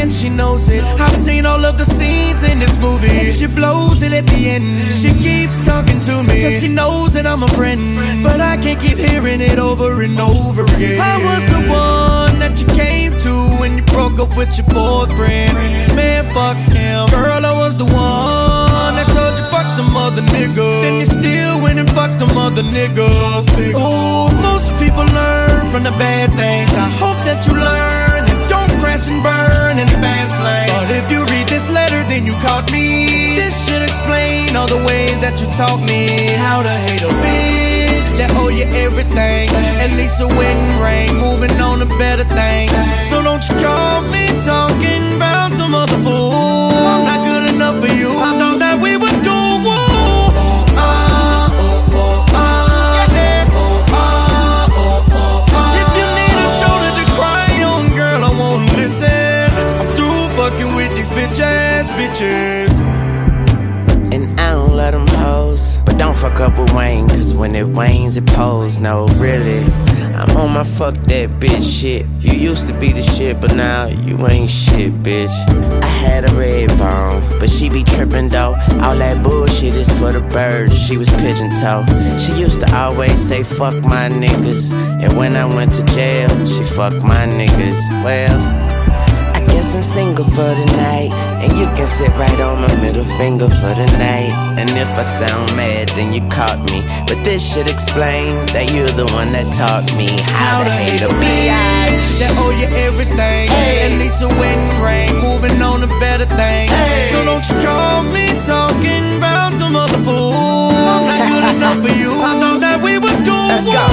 and she knows it. I've seen all of the scenes in this movie. She blows it at the end. She keeps talking to me, cause she knows that I'm a friend. But I can't keep hearing it over and over again. I was the one that you came to when you broke up with your boyfriend. Man, fuck him. Girl, I was the one that told you fuck them other niggas. Then you still went and fucked them other niggas. Oh, most people learn from the bad things. I hope that you learn and don't crash and burn in the fast lane. But if you read this letter, then you caught me. This should explain all the ways that you taught me how to hate a bitch that owe you everything. At least a wedding ring, moving on to better things. So don't you call me talking about the mother fool. I'm not good enough for you. I thought that we was cool. If you need a shoulder to cry on, girl, I won't listen. I'm through fucking with these bitch ass bitches. And I don't let them hoes, but don't fuck up with Wayne, cause when it wanes it pose. No, really, I'm on my fuck that bitch shit. You used to be the shit, but now you ain't shit, bitch. I had a red bone, but she be trippin' though. All that bullshit is for the birds. She was pigeon toe. She used to always say fuck my niggas, and when I went to jail, she fucked my niggas. Well, guess I'm single for the night, and you can sit right on my middle finger for the night. And if I sound mad, then you caught me. But this should explain that you're the one that taught me how to hate a bitch that owe you everything. At least a wedding ring, moving on to better things. So don't you call me talking about the mother fool. I'm not good enough for you. I thought that we was cool. Let's go.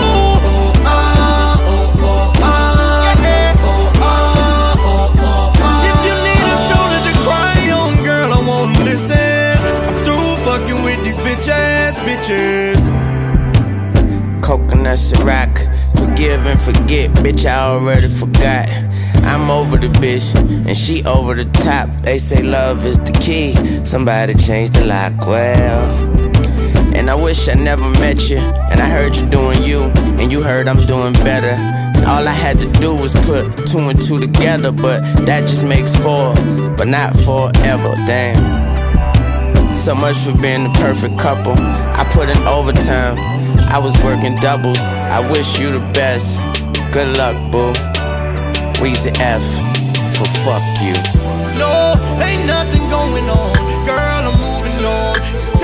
Coconuts and rock, forgive and forget, bitch, I already forgot. I'm over the bitch, and she over the top. They say love is the key, somebody change the lock, well. And I wish I never met you, and I heard you doing you, and you heard I'm doing better. All I had to do was put two and two together, but that just makes four, but not forever, damn. So much for being the perfect couple. I put in overtime, I was working doubles. I wish you the best. Good luck, boo. Weezy F for fuck you. No, ain't nothing going on. Girl, I'm moving on. Just